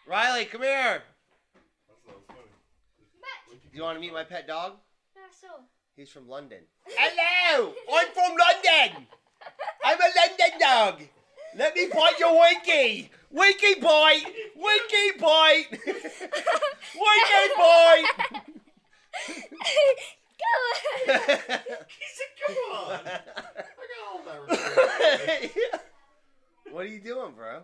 Riley, come here. Do you want to meet my pet dog? Yeah, sure. He's from London. Hello! I'm from London! I'm a London dog! Let me bite your winky! Winky bite! Winky bite! Winky bite! Go on! He said, come on. I got all that respect. What are you doing, bro?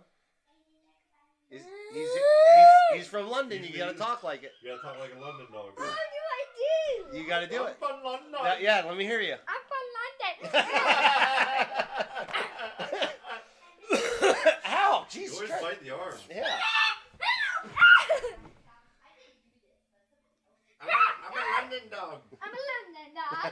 He's from London. You gotta talk like it. You gotta talk like a London dog. How do I do? You gotta do it. I'm from London. Yeah, let me hear you. I'm from London. Ow! You Jesus always Christ. bite the arm. Yeah. I'm a London dog. I'm a London dog.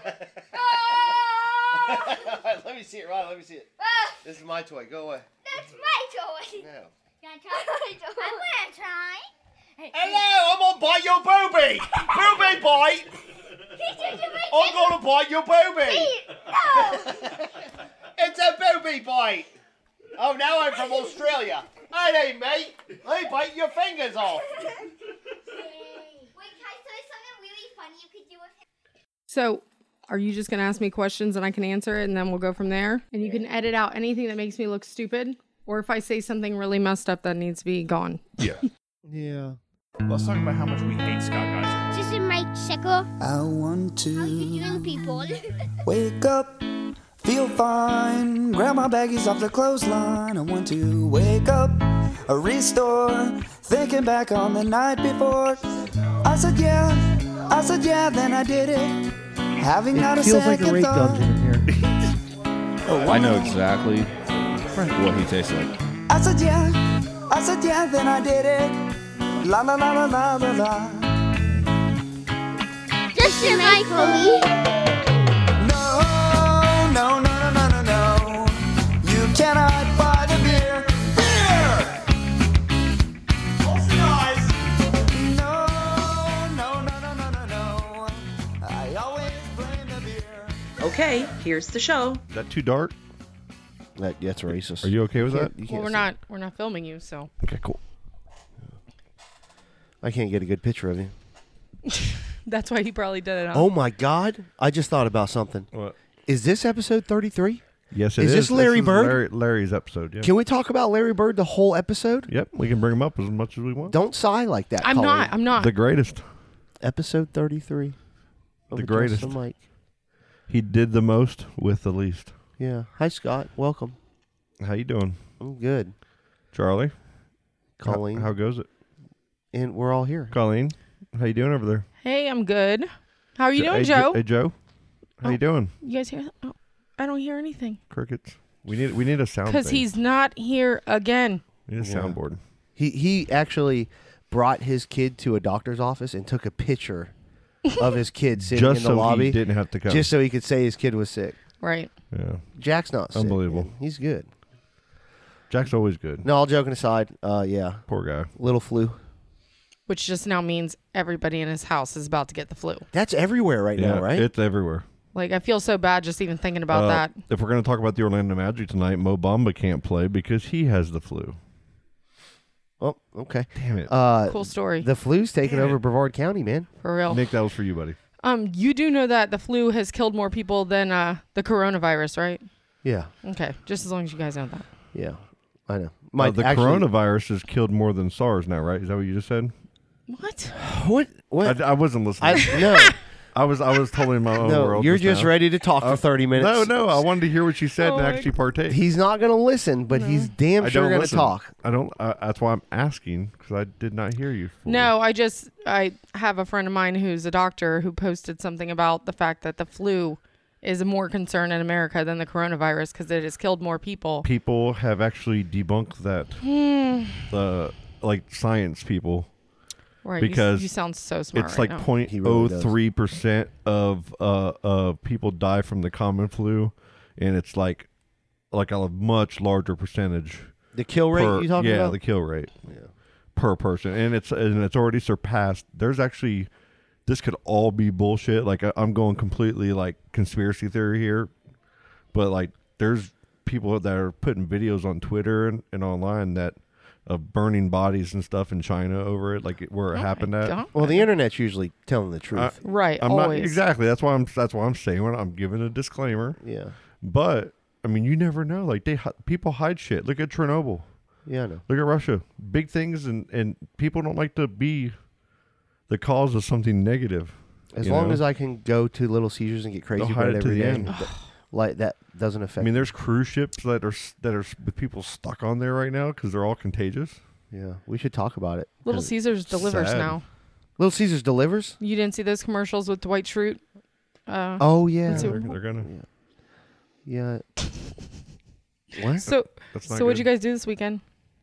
Let me see it, Riley. Let me see it. This is my toy. Go away. That's my toy. No. You wanna try? I'm gonna try. Hello, I'm gonna bite your booby. Booby bite. I'm gonna bite your booby. No. It's a booby bite. Oh, now I'm from Australia. Hey, mate. I bite your fingers off. Wait, can I say something really funny you could do with him? So, are you just going to ask me questions and I can answer it and then we'll go from there? And you can edit out anything that makes me look stupid? Or if I say something really messed up that needs to be gone? Yeah. Yeah. Let's talk about how much we hate Scott Geiser. This is my sickle. I want How you to doing, people? wake up, feel fine, grab my baggies off the clothesline. I want to wake up, restore, thinking back on the night before. I said yeah, then I did it. Having not a feels like second a rape thought. dungeon in here. I know exactly what he tastes like. I said yeah, then I did it. La la la la la la la. Just in my Chloe. No. You cannot buy the beer. Beer! Close your eyes. No. I always blame the beer. Okay, here's the show. Is that too dark? That's racist. Are you okay with that? Well, we're not filming you, so. Okay, cool. I can't get a good picture of you. That's why he probably did it. Oh my God! I just thought about something. What? Is this episode 33? Yes, it Is this Larry Bird? Larry's episode, yeah. Can we talk about Larry Bird the whole episode? Yep, we can bring him up as much as we want. Don't sigh like that. I'm Colleen. not. The greatest. Episode 33. The greatest. The mic. He did the most with the least. Yeah. Hi, Scott. Welcome. How you doing? I'm good. Charlie? Colleen. How goes it? And we're all here. Colleen, how you doing over there? Hey, I'm good. How are you doing, Hey, Joe? Hey, Joe. How you doing? You guys hear that? Oh, I don't hear anything. Crickets. We need a sound. Because he's not here again. We need a soundboard. He actually brought his kid to a doctor's office and took a picture of his kid sitting Just in the so lobby. he didn't have to come. Just so he could say his kid was sick. Right. Yeah. Jack's not sick. Unbelievable. Man. He's good. Jack's always good. No, all joking aside, yeah. Poor guy. Little flu. Which just now means everybody in his house is about to get the flu. That's everywhere right now, right? It's everywhere. Like, I feel so bad just even thinking about that. If we're going to talk about the Orlando Magic tonight, Mo Bamba can't play because he has the flu. Oh, okay. Damn it. Cool story. The flu's taking over Brevard County, man. For real. Nick, that was for you, buddy. You do know that the flu has killed more people than the coronavirus, right? Yeah. Okay. Just as long as you guys know that. Yeah. I know. The coronavirus has killed more than SARS now, right? Is that what you just said? What? What? I wasn't listening. No. I was totally in my own No, world. you're just now. ready to talk for 30 minutes. No. I wanted to hear what you said and actually partake. He's not going to listen, but he's damn I sure don't going to listen. talk. I don't. That's why I'm asking because I did not hear you. fully. No, I have a friend of mine who's a doctor who posted something about the fact that the flu is a more concern in America than the coronavirus because it has killed more people. People have actually debunked that. Like science people. Right. Because you sound so smart. It's right like now. 0.03% of people die from the common flu, and it's like a much larger percentage. The kill rate you talking about? Yeah, the kill rate. Yeah. Per person, and it's already surpassed. There's actually, this could all be bullshit. Like I'm going completely like conspiracy theory here, but like there's people that are putting videos on Twitter and online that of burning bodies and stuff in China over it, like where it happened at. God. Well, the internet's usually telling the truth. Right, I'm always. not exactly. That's why I'm saying when I'm giving a disclaimer. Yeah. But I mean, you never know. Like people hide shit. Look at Chernobyl. Yeah, I know. Look at Russia. Big things, and people don't like to be the cause of something negative. As you long know? as I can go to Little Caesars and get crazy They'll hide bread it to every the day, end. like that doesn't affect. I mean, there's cruise ships that are with people stuck on there right now because they're all contagious. Yeah, we should talk about it. Little 'Cause Caesars delivers sad. now. Little Caesars delivers. You didn't see those commercials with Dwight Schrute? Oh yeah, Let's see. They're gonna. yeah. What? So, That's not so what'd good. you guys do this weekend?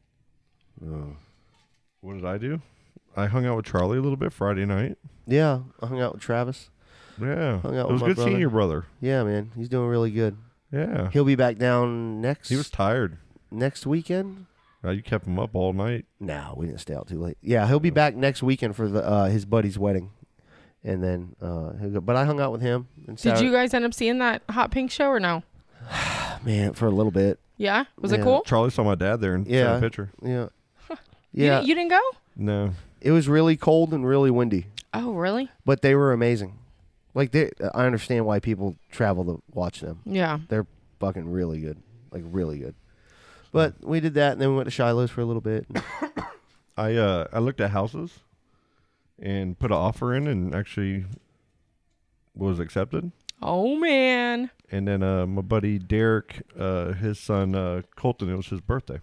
What did I do? I hung out with Charlie a little bit Friday night. Yeah, I hung out with Travis. Yeah, Hung out it was with my good seeing brother. your brother. Yeah, man, he's doing really good. Yeah, He'll be back down next. he was tired. next weekend. You kept him up all night. No, we didn't stay out too late. Yeah, he'll be back next weekend for the his buddy's wedding, and then he'll go. But I hung out with him. And Did you guys end up seeing that Hot Pink show or no? man, for a little bit. Yeah? Was it Yeah. cool? Charlie saw my dad there and sent Yeah. a picture. Yeah, You yeah. You didn't go? No, It was really cold and really windy, Oh, really? but they were amazing. Like I understand why people travel to watch them. Yeah. They're fucking really good, like really good. But we did that, and then we went to Shiloh's for a little bit. I looked at houses and put an offer in and actually was accepted. Oh, man. And then my buddy Derek, his son Colton, it was his birthday.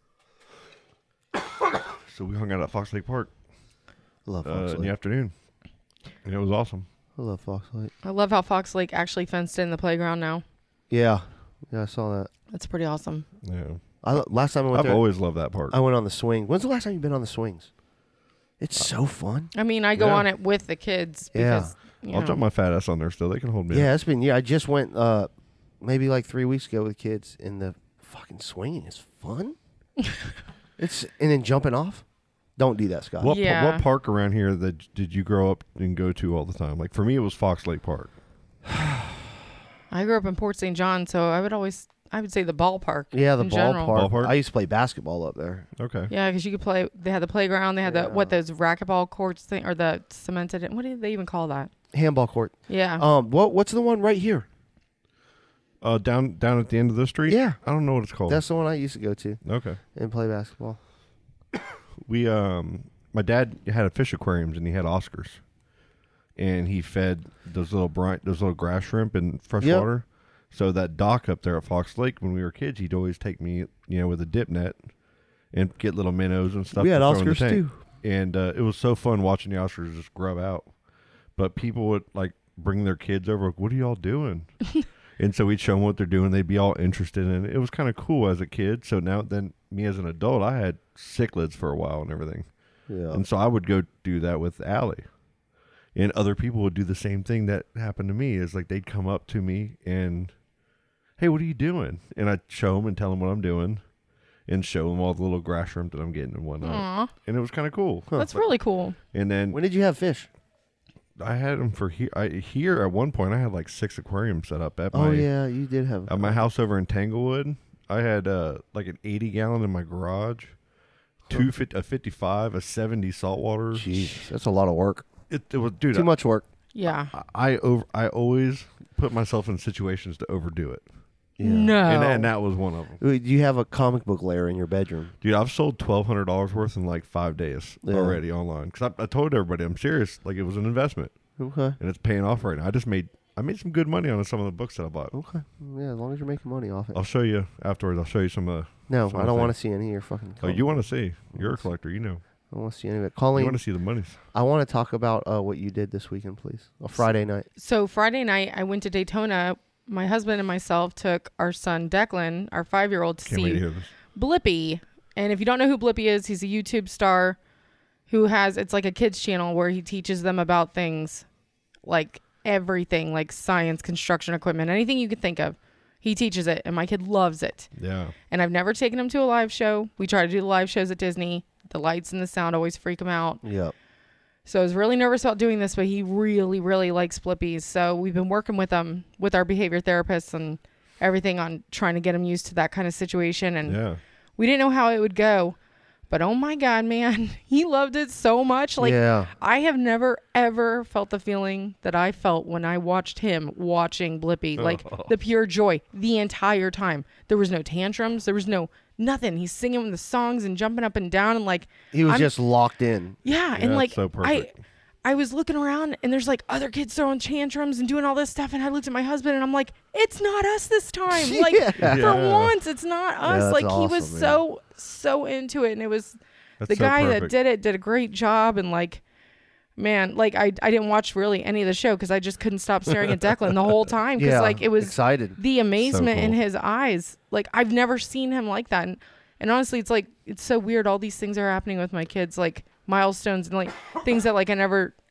So we hung out at Fox Lake Park I love Fox in the Lake. afternoon. And it was awesome. I love Fox Lake. I love how Fox Lake actually fenced in the playground now. Yeah, I saw that. That's pretty awesome. Yeah. Last time I went I've there, always loved that park. I went on the swing. When's the last time you've been on the swings? It's so fun. I mean, I go Yeah. on it with the kids Yeah. because, you I'll know. jump my fat ass on there still. They can hold me Yeah, up. it's been. Yeah, I just went maybe like 3 weeks ago with kids, and the fucking swinging is fun. And then jumping off. Don't do that, Scott. Yeah. What park around here that did you grow up and go to all the time? Like for me, it was Fox Lake Park. I grew up in Port St. John, so I would say the ballpark. Yeah, the in general. Ballpark? I used to play basketball up there. Okay. Yeah, because you could play. They had the playground. They had those racquetball courts thing, or the cemented. What do they even call that? Handball court. Yeah. What's the one right here? Down at the end of the street. Yeah. I don't know what it's called. That's the one I used to go to okay. and play basketball. We my dad had a fish aquariums and he had Oscars, and he fed those little grass shrimp in fresh Yep. water. So that dock up there at Fox Lake, when we were kids, he'd always take me, with a dip net, and get little minnows and stuff. We had to throw in the Oscars tank. too. And it was so fun watching the Oscars just grub out. But people would like bring their kids over. Like, what are y'all doing? And so we'd show them what they're doing. They'd be all interested in it. It was kind of cool as a kid. So now then, me as an adult, I had cichlids for a while and everything. Yeah. And so I would go do that with Allie. And other people would do the same thing that happened to me. Is like they'd come up to me and, hey, what are you doing? And I'd show them and tell them what I'm doing, and show them all the little grass shrimp that I'm getting and whatnot. Aw, And it was kind of cool. that's really cool. And then When did you have fish? I had them for here. Here at one point, I had like 6 aquariums set up at Oh yeah, you did have. my house over in Tanglewood. I had like an 80-gallon in my garage, a 55, a 70 saltwater. Jeez, that's a lot of work. It was, dude. Too much work. Yeah. I always put myself in situations to overdo it, Yeah. No. and that was one of them. Do you have a comic book layer in your bedroom? Dude, I've sold $1,200 worth in like 5 days Yeah. already online. Because I told everybody I'm serious. Like it was an investment, Okay. and it's paying off right now. I made some good money on some of the books that I bought. Okay. Yeah, as long as you're making money off it. I'll show you afterwards. I'll show you some. No, some I don't things. want to see any of your fucking. Oh, you want to see? You're a collector. You know. I don't want to see any of it. You Colleen, want to see the monies. I want to talk about what you did this weekend, please. A Friday night. So Friday night, I went to Daytona. My husband and myself took our son Declan, our 5-year-old, to Can't wait to see hear this. Blippi. And if you don't know who Blippi is, he's a YouTube star who it's like a kids channel where he teaches them about things like everything, like science, construction equipment, anything you could think of. He teaches it, and my kid loves it. Yeah. And I've never taken him to a live show. We try to do the live shows at Disney. The lights and the sound always freak him out. Yep. So I was really nervous about doing this, but he really, really likes Blippies. So we've been working with him, with our behavior therapists and everything, on trying to get him used to that kind of situation. And Yeah. we didn't know how it would go. But oh my God, man, he loved it so much. Like, Yeah. I have never, ever felt the feeling that I felt when I watched him watching Blippi. Like, the pure joy the entire time. There was no tantrums. There was no nothing. He's singing the songs and jumping up and down. And, like, He was I'm- just locked in. yeah. And, that's like, so perfect. I was looking around and there's like other kids throwing tantrums and doing all this stuff. And I looked at my husband and I'm like, it's not us this time. Like, Yeah. for once, it's not us. that's Like, he was awesome, so into it. And it was That's the so guy that perfect. did it did a great job. And like, man, like I didn't watch really any of the show because I just couldn't stop staring at Declan the whole time. Because Yeah. like it was excited. the amazement in cool. his eyes. Like, I've never seen him like that. And honestly, it's like, it's so weird. All these things are happening with my kids, like milestones and like things that like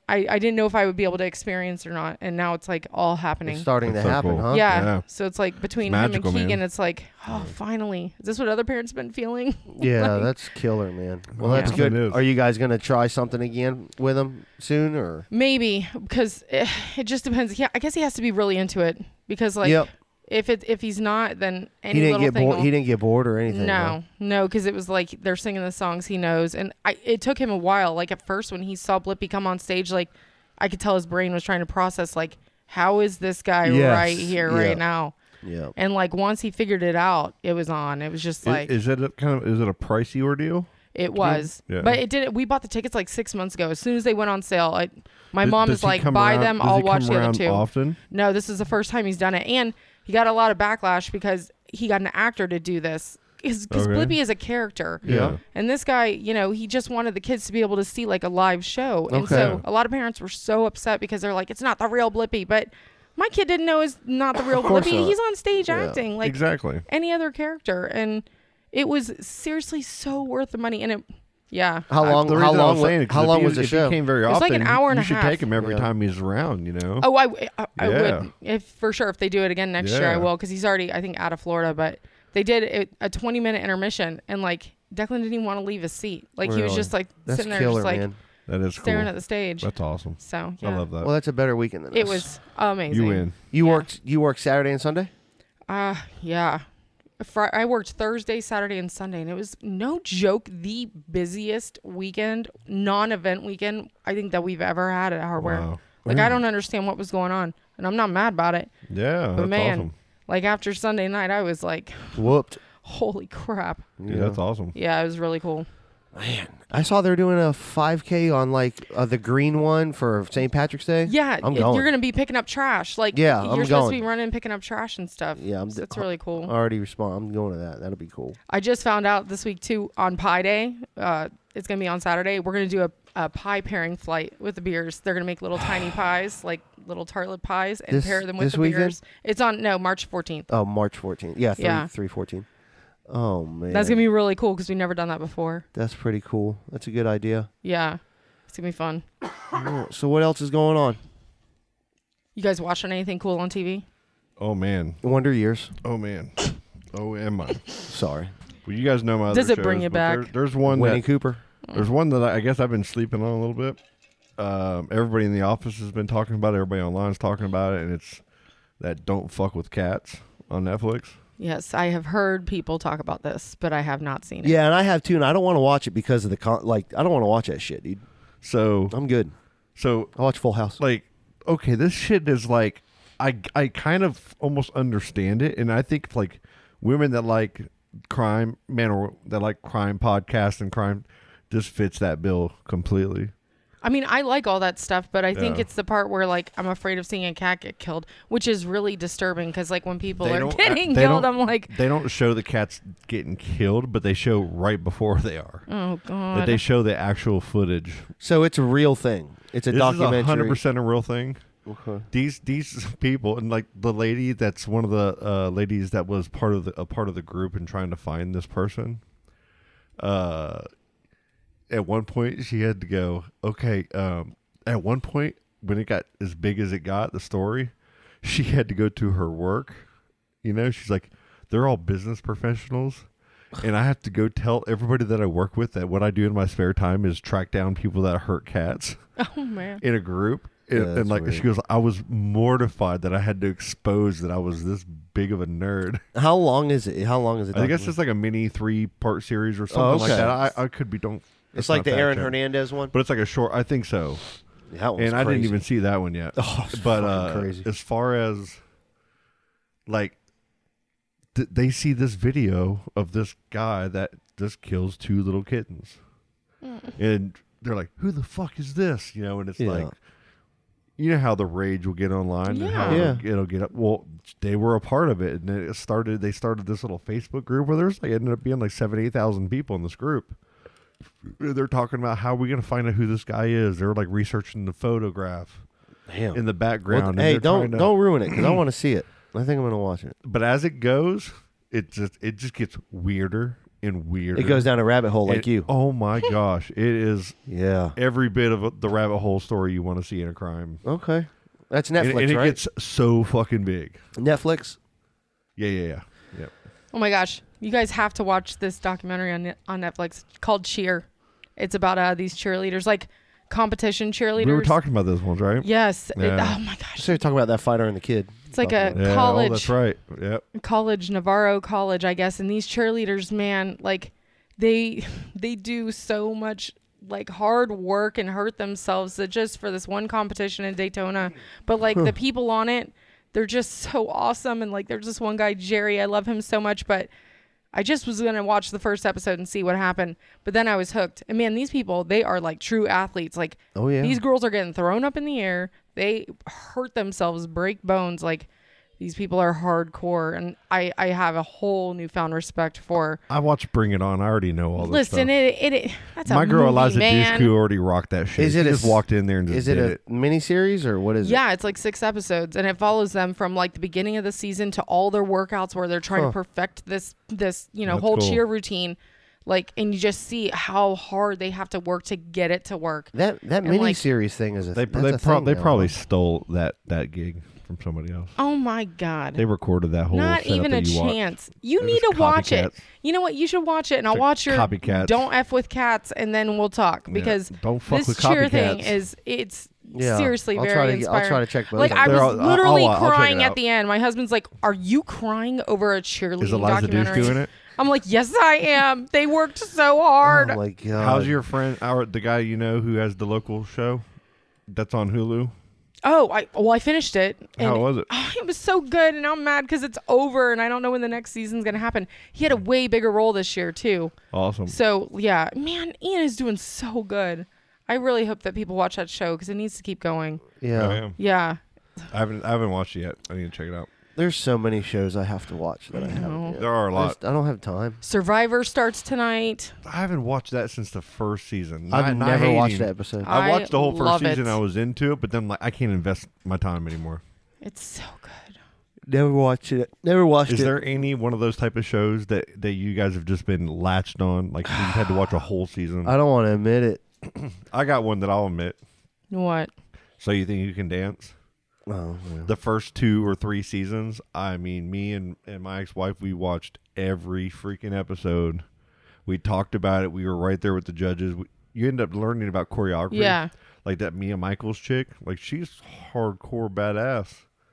I didn't know if I would be able to experience or not. And now it's like all happening. It's starting That's to so happen, cool. huh? Yeah. Yeah. So it's like between It's him and magical, man. Keegan, it's like, oh, finally. Is this what other parents have been feeling? Yeah, Like, that's killer, man. Well, Yeah. that's It good. is. Are you guys gonna try something again with him soon, or? maybe because it just depends. Yeah, I guess he has to be really into it because like Yep. if he's not, then any He didn't little get thing bored. will- He didn't get bored or anything. huh? No, because it was like they're singing the songs he knows, and it took him a while. Like at first, when he saw Blippi come on stage, like I could tell his brain was trying to process, like, how is this guy Yes, right here, yeah. right now? Yeah. And like once he figured it out, it was on. It was just like Is it a pricey ordeal? it was, Yeah. but it did. We bought the tickets like 6 months ago. As soon as they went on sale, my Does- mom does is he like, come buy around- them. does I'll he watch come the other around two. often? No, this is the first time he's done it, and he got a lot of backlash because he got an actor to do this. Because Okay. Blippi is a character. Yeah. And this guy, he just wanted the kids to be able to see like a live show. And so Okay. a lot of parents were so upset because they're like, it's not the real Blippi. But my kid didn't know it's not the real course Blippi. not. He's on stage Yeah. acting like Exactly. any other character. And it was seriously so worth the money. And it, yeah. How long? The How reason I long? was saying it, 'cause How if long he- was the if show? He came very It was like often. an hour and you a should half. take him every Yeah. time he's around. You know. Oh, I Yeah. would. If for sure, if they do it again next year, I Yeah. will. Because he's already, I think, out of Florida. But they did a 20-minute intermission. And like, Declan didn't even want to leave his seat. Like, he was Really? just like That's sitting there killer, just like man. That is staring cool. at the stage. That's awesome. So, yeah. I love that. Well, that's a better weekend than It us. was amazing. You win. You yeah. worked. You worked Saturday and Sunday. Yeah. I worked Thursday, Saturday, and Sunday, and it was no joke the busiest weekend, non-event weekend I think that we've ever had at Hardware. Wow. Like, I don't understand what was going on, and I'm not mad about it. Yeah. But That's man, awesome. like after Sunday night, I was like, Whooped. holy crap. Yeah, that's awesome. Yeah, it was really cool. Man, I saw they're doing a 5K on like the green one for St. Patrick's Day. Yeah, I'm going. you're gonna be picking up trash. Like, Yeah, you're I'm supposed to going. be running and picking up trash and stuff. Yeah, So it's really cool. Already respond. I'm going to that. That'll be cool. I just found out this week too on Pie Day. It's gonna be on Saturday. We're gonna do a pie pairing flight with the beers. They're gonna make little tiny pies, like little tartlet pies, and This- pair them with this the weekend? beers. It's on March 14th. Oh, March 14th. Yeah, Yeah. 3/14. Oh man, That's gonna be really cool because we've never done that before. That's pretty cool. That's a good idea. Yeah, it's gonna be fun. So what else is going on? You guys watching anything cool on TV? Oh man. Wonder Years. Oh man. Oh, am I? Sorry, Well, you guys know my other Does it bring shows, you but back? There's one Winnie that Cooper. there's one that I guess I've been sleeping on a little bit. Everybody in the office has been talking about it. Everybody online is talking about it, and it's that Don't Fuck with Cats on Netflix. Yes, I have heard people talk about this, but I have not seen it. Yeah, and I have too, and I don't want to watch it because of the I don't want to watch that shit, dude. So I'm good. so I watch Full House. like okay, this shit is like I kind of almost understand it, and I think like women that like crime, man, or that like crime podcasts and crime, just fits that bill completely. I mean, I like all that stuff, but I think Yeah. it's the part where like I'm afraid of seeing a cat get killed, which is really disturbing because like when people They are don't- getting they killed, don't- I'm like, They don't show the cats getting killed, but they show right before they are. oh That god. they show the actual footage. So it's a real thing. It's a This documentary. is 100% a real thing. Okay. These people, and like the lady that's one of the ladies that was part of the group in trying to find this person. At one point she had to go, okay, at one point when it got as big as it got, the story, she had to go to her work. You know, she's like, they're all business professionals, and I have to go tell everybody that I work with that what I do in my spare time is track down people that hurt cats Oh man. in a group. And, that's like weird. she goes, I was mortified that I had to expose that I was this big of a nerd. How long is it? How long is it? I think it's just like a mini 3-part series or something like okay. that. I could be don't. It's like not the fact Aaron check. Hernandez one. But it's like a short. I think so. That one's And I didn't crazy. even see that one yet. Oh, it's but fucking crazy. as far as like they see this video of this guy that just kills 2 little kittens, and they're like, "Who the fuck is this?" You know, and it's Yeah. like, you know how the rage will get online and how Yeah. it'll get up. Well, they were a part of it, and it started. They started this little Facebook group where there's like ended up being like 7,000-8,000 people in this group. They're talking about how we're gonna find out who this guy is. They're like researching the photograph Damn. in the background. Well, and hey, they're don't trying to- don't ruin it because I want to see it. I think I'm gonna watch it. But as it goes, it just gets weirder and weirder. It goes down a rabbit hole like It- you. Oh my gosh, it is Yeah. every bit of the rabbit hole story you want to see in a crime. Okay. That's And, Netflix, and it right? gets so fucking big. Netflix. Yeah. Yep. Oh my gosh, you guys have to watch this documentary on Netflix called Cheer. It's about these cheerleaders, like competition cheerleaders. We were talking about those ones, right? Yes. Yeah. Oh my gosh. So you're talking about that fighter and the kid. It's like a Yeah, college. Oh, that's right. Yep. College, Navarro College, I guess. And these cheerleaders, man, like they do so much like hard work and hurt themselves just for this one competition in Daytona. But like the people on it, they're just so awesome. And like there's this one guy, Jerry, I love him so much, but I just was going to watch the first episode and see what happened. But then I was hooked. And man, these people, they are like true athletes. Like Oh yeah. these girls are getting thrown up in the air. They hurt themselves, break bones. Like these people are hardcore. And I have a whole newfound respect for. I watched Bring It On. I already know all this Listen, stuff. it that's My a girl movie, Eliza man. Dushku already rocked that shit. Is it she a just s- walked in there and just Is it did a it. mini series or what is it? Yeah, it's like 6 episodes, and it follows them from like the beginning of the season to all their workouts where they're trying to perfect this That's whole cool. cheer routine. Like, and you just see how hard they have to work to get it to work. That And, mini like- series thing is a They that's a thing they now, probably huh? stole that gig from somebody else. Oh my God. They recorded that whole Not setup even a that you watched. chance. You They're need just to watch it. copycats. You know what? You should watch it, and I'll It's watch your copycats. Don't F with Cats, and then we'll talk because Don't fuck this with cheer thing copycats. it's Yeah. seriously I'll very try to inspiring. I'll try to check both. Like of I them. They're was all- literally I'll check it crying out. at the end. My husband's like, "Are you crying over a cheerleading Is Eliza documentary?" Dushku in it? I'm like, "Yes, I am. They worked so hard." Oh my god. How's your friend, the guy you know who has the local show that's on Hulu? I finished it. How and- was it? Oh, it was so good, and I'm mad because it's over, and I don't know when the next season's gonna happen. He had a way bigger role this year too. Awesome. So yeah, man, Ian is doing so good. I really hope that people watch that show because it needs to keep going. Yeah. I am. Yeah. I haven't watched it yet. I need to check it out. There's so many shows I have to watch that I haven't. Yet. There are a lot. I don't have time. Survivor starts tonight. I haven't watched that since the first season. I've Not never watched hating. that episode. I watched the whole first love season. it. I was into it, but then like I can't invest my time anymore. It's so good. Never watched it. Never watched Is it. there any one of those type of shows that you guys have just been latched on? Like you've had to watch a whole season? I don't want to admit it. I got one that I'll admit. What? So You Think You Can Dance? Oh, yeah. The first 2 or 3 seasons, I mean, me and my ex-wife, we watched every freaking episode. We talked about it. We were right there with the judges. You end up learning about choreography. Yeah. Like that Mia Michaels chick. Like, she's hardcore badass.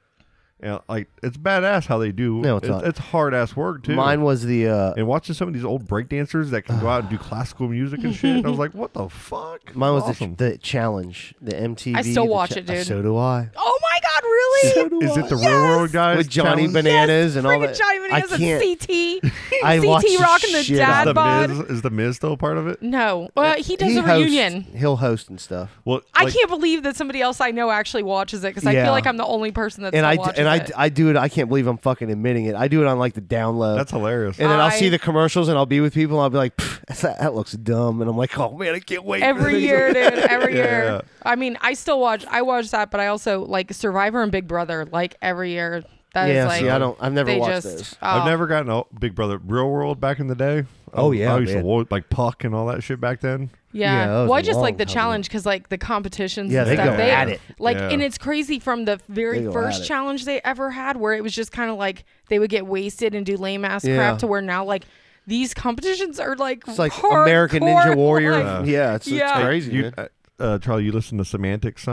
And, like, it's badass how they do. No, it's not. It's hard-ass work, too. Mine was the And watching some of these old breakdancers that can go out and do classical music and shit. I was like, what the fuck? mine was awesome. the challenge, the MTV. I still the watch it, dude. So do I. Oh my God! Really? So do Is I. it the real world guys? With Johnny challenge? Bananas and all Freaking that? Johnny I Bananas can't. and CT. I watched CT the rocking the shit dad out bod. Is the Miz still part of it? No. He does He a hosts- reunion. He'll host and stuff. Well, I like, can't believe that somebody else I know actually watches it because I Yeah. feel like I'm the only person that And still watches it. I do it. I can't believe I'm fucking admitting it. I do it on like the download. That's hilarious. and then I'll I- see the commercials and I'll be with people and I'll be like, that looks dumb. And I'm like, oh man, I can't wait. Every year, dude. Every Yeah, year. yeah. I mean, I watch that, but I also like Survivor and Big Brother like every year. That is Yeah, like see, I've never they watched just, those. I've oh. never gotten a Big Brother Real World back in the day. Oh, yeah, I used man. to watch like Puck and all that shit back then. Yeah, that Yeah. was Well, a I just long like the time ago. challenge because like the competitions. Yeah, and they stuff, go at it. Like, Yeah. and it's crazy from the very They go first at it. challenge they ever had, where it was just kind of like they would get wasted and do lame ass Yeah. crap, to where now like these competitions are like It's like hardcore, American Ninja Warrior. like- yeah, it's Yeah. crazy. You, man. Charlie, you listen to Semantics some?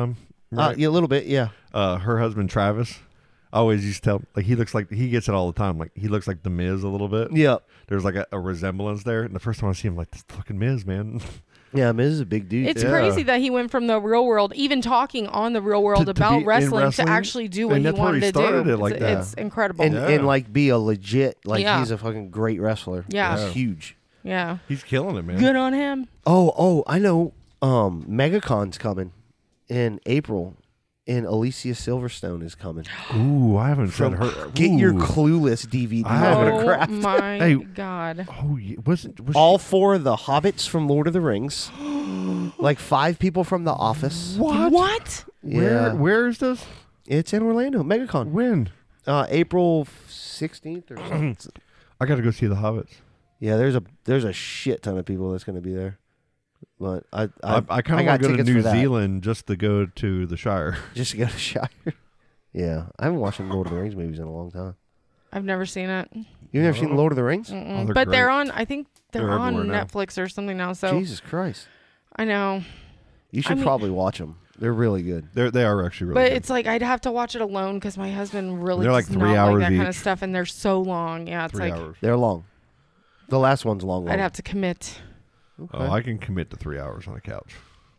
Right? Yeah, a little bit. Yeah. Her husband Travis. I always used to tell like he gets it all the time. Like he looks like the Miz a little bit. Yeah. There's like a resemblance there. And the first time I see him, I'm like, this fucking Miz, man. Yeah, Miz is a big dude. It's Yeah. crazy that he went from the real world, even talking on the real world To about be in wrestling, to wrestling, actually do what and he that's where wanted he to started do. it like that. It's incredible. and like be a legit Yeah. he's a fucking great wrestler. Yeah. He's huge. yeah. He's killing it, man. Good on him. Oh, I know. MegaCon's coming in April, and Alicia Silverstone is coming. Ooh, I haven't said her. Get your Ooh. Clueless DVD I haven't- autograph. Oh my Hey. God. Oh, yeah. was All 4 of the hobbits from Lord of the Rings. Like 5 people from The Office. What? Yeah. Where is this? It's in Orlando, MegaCon. When? April 16th or something. I got to go see the Hobbits. Yeah, there's a shit ton of people that's going to be there. But I I kind of got want to go to tickets New for that. Zealand just to go to the Shire. Just to go to Shire. Yeah, I haven't watched some Lord of the Rings movies in a long time. I've never seen it. You've never seen Lord of the Rings? Mm-mm. Oh, they're But they're great. on, I think they're They're on everywhere now. Netflix or something now. So Jesus Christ. I know. You should mean- probably watch them. They're really good. They are actually really But good. it's like I'd have to watch it alone because my husband really They're like does 3 not hours like that kind of each. stuff, and they're so long. Yeah, it's 3 like hours. They're long. The last one's long. I'd have to commit. Oh, I can commit to 3 hours on the couch.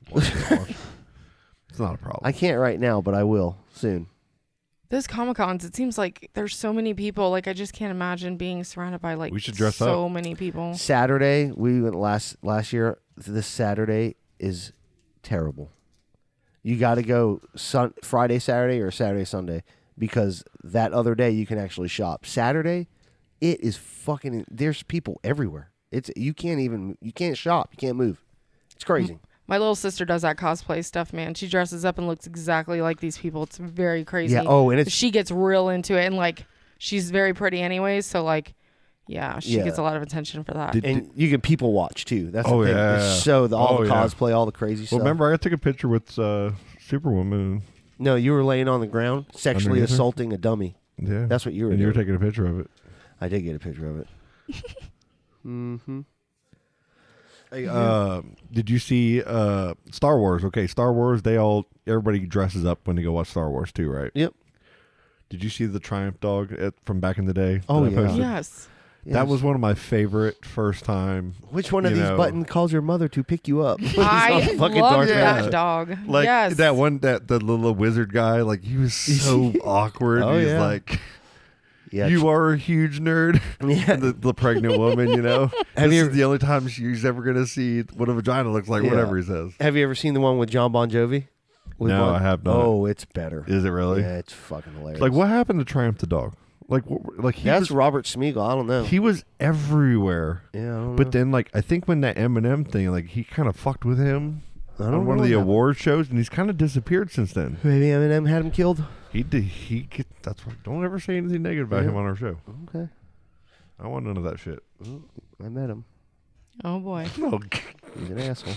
It's not a problem. I can't right now, but I will soon. Those Comic-Cons, it seems like there's so many people. Like I just can't imagine being surrounded by like We should dress so up. many people. Saturday, we went last year. This Saturday is terrible. You got to go Friday, Saturday, or Saturday, Sunday, because that other day you can actually shop. Saturday, it is fucking. There's people everywhere. You can't shop. You can't move. It's crazy. My little sister does that cosplay stuff, man. She dresses up and looks exactly like these people. It's very crazy. Yeah. Oh, and it's she gets real into it, and like she's very pretty anyways. So like, yeah, she Yeah. gets a lot of attention for that. and you can people watch too. That's Oh, the thing. yeah. It's all the Oh, yeah. cosplay, all the crazy well, stuff. remember, I took a picture with Superwoman. No, you were laying on the ground, sexually Underneath her? assaulting a dummy. Yeah. That's what you were and doing. you were taking a picture of it. I did get a picture of it. Mm-hmm. Hey, did you see Star Wars? Okay, Star Wars. Everybody dresses up when they go watch Star Wars too, right? Yep. Did you see the Triumph dog from back in the day? Oh, that I yeah. posted? Yes. That was one of my favorite first time. Which one of you these know, buttons calls your mother to pick you up? I Fucking love Darth that Vader. dog. Like yes. that one, the little wizard guy. Like he was so awkward. Oh, He's yeah. like, Yeah. you are a huge nerd. Yeah. the pregnant woman, you know. Have This you is ever- the only time she's ever gonna see what a vagina looks like. Yeah. Whatever he says. Have you ever seen the one with John Bon Jovi? No, I have not. Oh, it's better. Is it really? Yeah, it's fucking hilarious. Like what happened to Triumph the dog? Like he That's was, Robert Smigel. I don't know. he was everywhere. Yeah, I don't But know. then, like, I think when that Eminem thing, like, he kind of fucked with him I don't on one know of the what award shows, and he's kind of disappeared since then. Maybe Eminem had him killed. He did. That's why. Don't ever say anything negative about Yeah. him on our show. Okay, I want none of that shit. I met him. Oh boy. He's an asshole.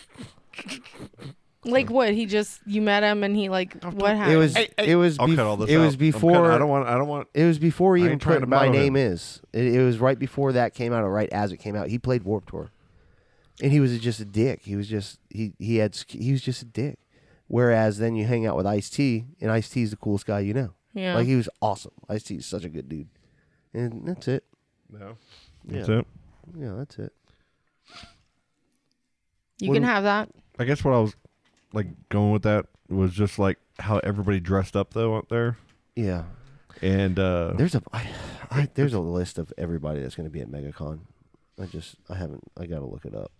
Like what? You met him and he like what happened? It was. It was. I'll cut all this It out. was I'm before. cutting- I don't want. It was before he I even ain't trying put to My battle Name him. Is. It was right before that came out, or right as it came out. He played Warped Tour, and he was just a dick. He was just he was just a dick. Whereas then you hang out with Ice-T, and Ice-T is the coolest guy you know. Yeah. Like he was awesome. Ice-T is such a good dude, and that's it. No. Yeah. That's it. Yeah, that's it. You can have that. I guess what I was like going with that was just like how everybody dressed up though out there, Yeah. and There's a list of everybody that's going to be at MegaCon. I got to look it up.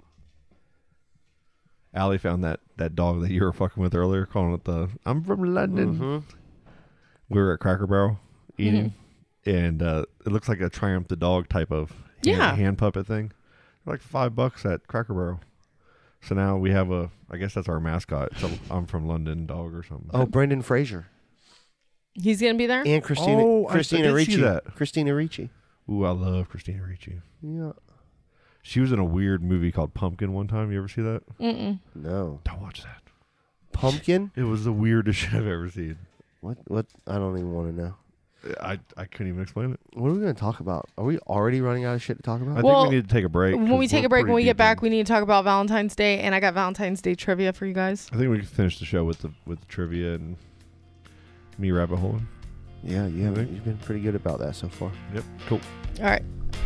Allie found that dog that you were fucking with earlier, calling it I'm from London. Mm-hmm. We were at Cracker Barrel eating, and it looks like a Triumph the dog type of hand puppet thing. Like $5 at Cracker Barrel. So now we have I guess that's our mascot. So I'm from London dog or something. Oh, Brendan Fraser He's gonna be there? and Christina Oh, I Christina did see Ricci. that. Christina Ricci. Ooh, I love Christina Ricci. Yeah. She was in a weird movie called Pumpkin one time. You ever see that? Mm-mm. No. Don't watch that. Pumpkin? It was the weirdest shit I've ever seen. What? I don't even want to know. I couldn't even explain it. What are we going to talk about? Are we already running out of shit to talk about? I Well, think we need to take a break. When we 'cause take we're a break, when pretty we get deep back, in. we need to talk about Valentine's Day, and I got Valentine's Day trivia for you guys. I think we can finish the show with the trivia and me rabbit holing. Yeah, you think? you've been pretty good about that so far. Yep. Cool. All right.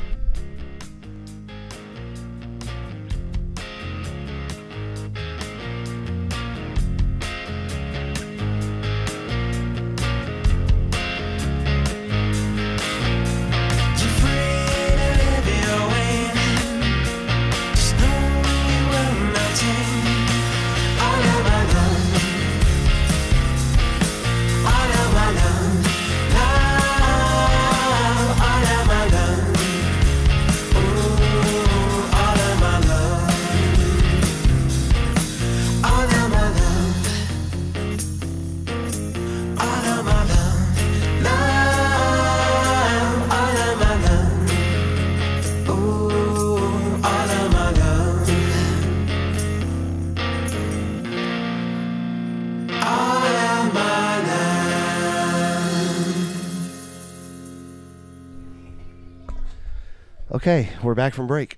Okay, we're back from break.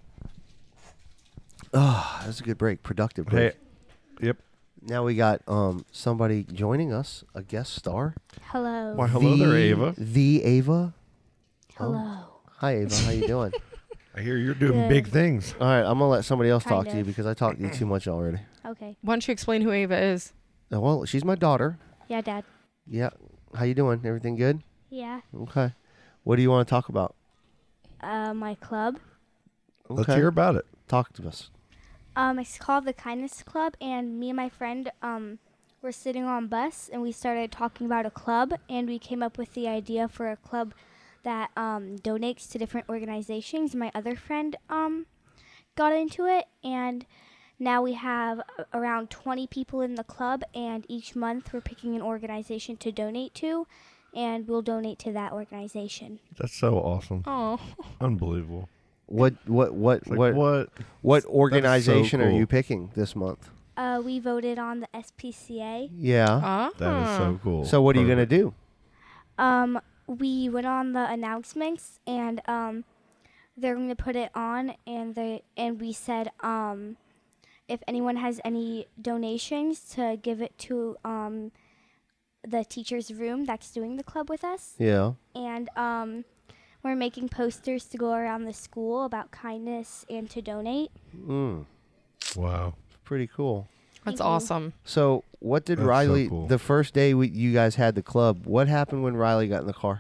Oh, that was a good break. Productive break. Hey. Yep. Now we got somebody joining us, a guest star. Hello. Why, hello there, Ava. The Ava. Hello. Hi, Ava. How you doing? I hear you're doing Good. big things. All right, I'm gonna let somebody else talk Kind to you of. because I talked to you too much already. Okay. Why don't you explain who Ava is? Well, she's my daughter. Yeah, Dad. Yeah. How you doing? Everything good? Yeah. Okay. What do you want to talk about? My club. Let's hear about it. Talk to us. It's called the Kindness Club, and me and my friend were sitting on a bus, and we started talking about a club, and we came up with the idea for a club that donates to different organizations. My other friend got into it, and now we have around 20 people in the club, and each month we're picking an organization to donate to, and we'll donate to that organization. That's so awesome. Oh. Unbelievable. What It's like, what organization are cool. you picking this month? We voted on the SPCA. Yeah. That is so cool. So what are you gonna do? We went on the announcements, and they're going to put it on, and we said if anyone has any donations to give it to the teacher's room that's doing the club with us. Yeah. And we're making posters to go around the school about kindness and to donate. Wow. Pretty cool. That's Thank you. awesome. So what did That's so Riley, cool. the first day you guys had the club, what happened when Riley got in the car?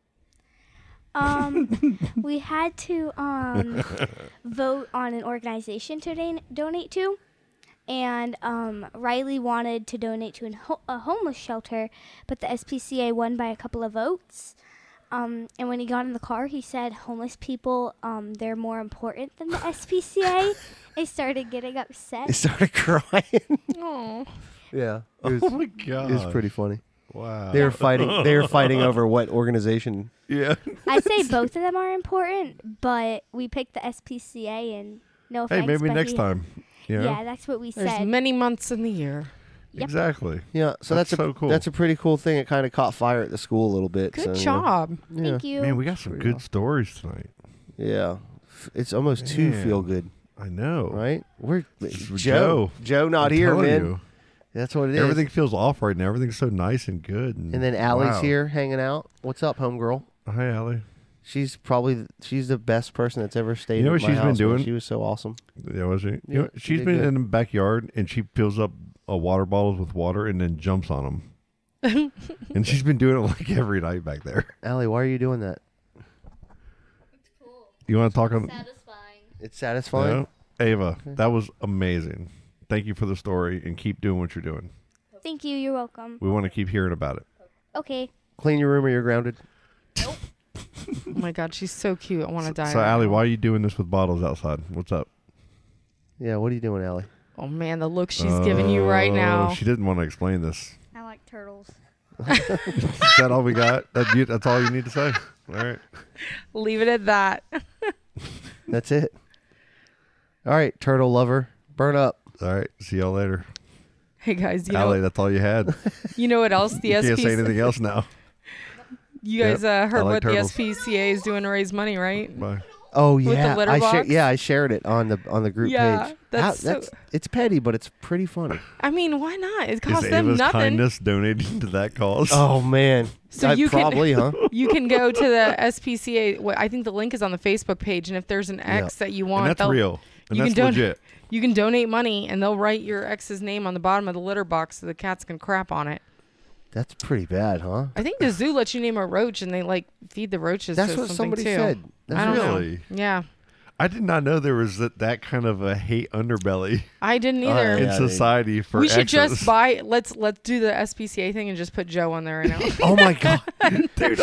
We had to vote on an organization to donate to. And Riley wanted to donate to a homeless shelter, but the SPCA won by a couple of votes. And when he got in the car, he said, homeless people, they're more important than the SPCA. I started getting upset. He started crying. Oh. Yeah. Oh my God. It was pretty funny. Wow. They were fighting. They were fighting over what organization. Yeah. I say both of them are important, but we picked the SPCA, and no Hey, offense. maybe but next he- time. You know? Yeah, that's what we There's said. many months in the year. Yep. Exactly. Yeah. So That's that's so cool. That's a pretty cool thing. It kind of caught fire at the school a little bit. Good so, you know. job. Yeah. Thank you. Man, we got some Pretty good awesome. stories tonight. Yeah. It's almost too Man. feel good, I know. right? We're Joe. Joe not I'm here, telling man. you. That's what it is. Everything feels off right now. Everything's so nice and good. And then Allie's wow. here hanging out. What's up, homegirl? Hi, Allie. She's the best person that's ever stayed. You know at what my she's been house, man. doing? She was so awesome. Yeah, was she? You Yeah, know, she she's did been good. in the backyard and she fills up water bottles with water and then jumps on them. And she's been doing it like every night back there. Allie, why are you doing that? You want to talk on? It's satisfying. No? Ava, that was amazing. Thank you for the story and keep doing what you're doing. Thank you. You're welcome. We want to keep hearing about it. Okay. Clean your room or you're grounded. Oh my God, she's so cute. I want to die. So, right Allie, now. why are you doing this with bottles outside? What's up? Yeah, what are you doing, Allie? Oh man, the look she's giving you right now. She didn't want to explain this. I like turtles. Is that all we got? That's all you need to say? All right. Leave it at that. That's it. All right, turtle lover, burn up. All right. See y'all later. Hey guys, Allie, that's all you had. you know what else the You can't say SPCA anything else now. You guys heard I like what turtles. the SPCA is doing to raise money, right? Bye. Oh With the yeah, litter I box? I shared it on the group Yeah, page. that's It's petty, but it's pretty funny. I mean, why not? It Is costs them Ava's nothing. kindness donating to that cause? Oh man, So you can- probably, huh? You can go to the SPCA. I think the link is on the Facebook page, and if there's an X that you want, and that's they'll- real. And you that's can donate. legit. You can donate money, and they'll write your ex's name on the bottom of the litter box so the cats can crap on it. That's pretty bad, huh? I think the zoo lets you name a roach, and they like feed the roaches. That's to what something somebody too. said. That's I don't Really? know. Yeah, I did not know there was that kind of a hate underbelly I didn't Oh, either. in yeah, society for We should exes. just buy. Let's do the SPCA thing and just put Joe on there right now. Oh my god, dude!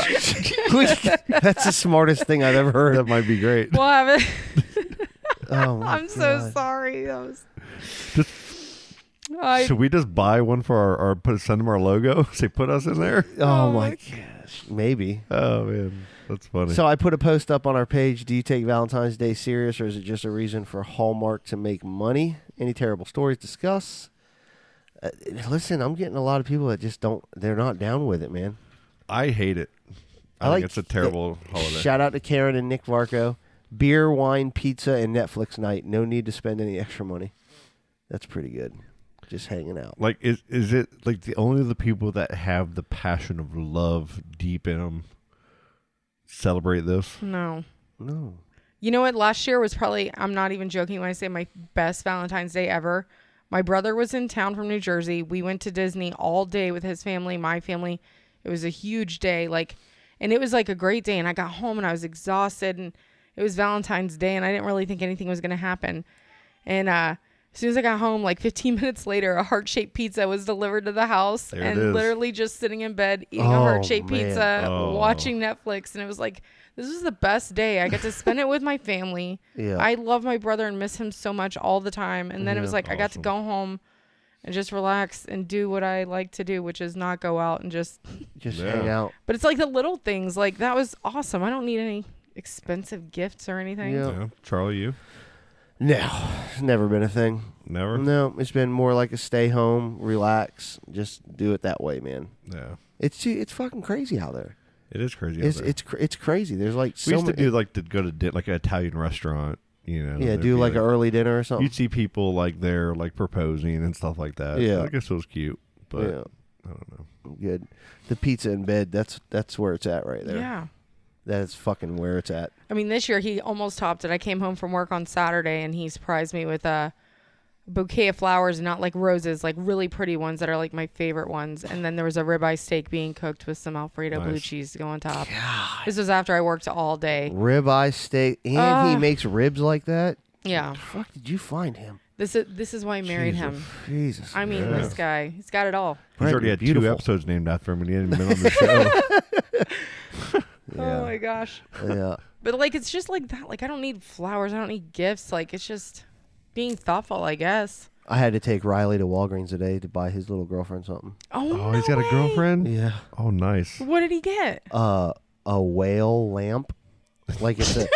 That's the smartest thing I've ever heard. That might be great. We'll have it. Oh my I'm so God. sorry. That was. Just- I, Should we just buy one for our send them our logo? Say put us in there. Oh Oh my my gosh, maybe. Oh man, that's funny. So I put a post up on our page. Do you take Valentine's Day serious, or is it just a reason for Hallmark to make money? Any terrible stories? Discuss. Listen, I'm getting a lot of people that just don't. They're not down with it, man. I hate it. I like think it's a terrible holiday. Shout out to Karen and Nick Varco. Beer, wine, pizza, and Netflix night. No need to spend any extra money. That's pretty good. Just hanging out. Like, is it like only the people that have the passion of love deep in them celebrate this? no. No. You know what? Last year was probably, I'm not even joking when I say my best Valentine's Day ever. My brother was in town from New Jersey. We went to Disney all day with his family, my family. It was a huge day. And it was like a great day. And I got home and I was exhausted. And it was Valentine's Day. And I didn't really think anything was going to happen. And as soon as I got home, like 15 minutes later, a heart-shaped pizza was delivered to the house. There it and is. literally just sitting in bed, eating a Oh, heart-shaped man. pizza, Oh. watching Netflix. And it was like, this was the best day. I got to spend it with my family. Yeah. I love my brother and miss him so much all the time. And then it was Yeah. like I got to go home and just relax and do what I like to do, which is not go out and just. Just Yeah. hang out. But it's like the little things. Like that was awesome. I don't need any expensive gifts or anything. Yeah. Yeah. Charlie, you No, it's never been a thing. never. No, it's been more like a stay home, relax, just do it that way, man. Yeah, It's fucking crazy out there. it is crazy. out there. It's crazy. There's like we so used to many. do like to go to like an Italian restaurant. You know, Yeah, there'd do be, like an early dinner or something. You'd see people like there like proposing and stuff like that. Yeah. I guess it was cute, but Yeah, I don't know. good. The pizza in bed. That's where it's at right there. Yeah. That is fucking where it's at. I mean, this year he almost topped it. I came home from work on Saturday and he surprised me with a bouquet of flowers, not like roses, like really pretty ones that are like my favorite ones. And then there was a ribeye steak being cooked with some Alfredo blue Nice. cheese to go on top. This was after I worked all day. Ribeye steak, and he makes ribs like that. Yeah. Where the fuck did you find him? This is why I married him. Jesus. I mean, Yeah. this guy, he's got it all. He's already had Beautiful. 2 episodes named after him, and he hadn't been on the show. Oh my gosh. Yeah. But like, it's just like that. Like, I don't need flowers. I don't need gifts. Like, it's just being thoughtful, I guess. I had to take Riley to Walgreens today to buy his little girlfriend something. Oh, Oh, he's got a girlfriend. Yeah. Oh, nice. What did he get? A whale lamp. Like it's a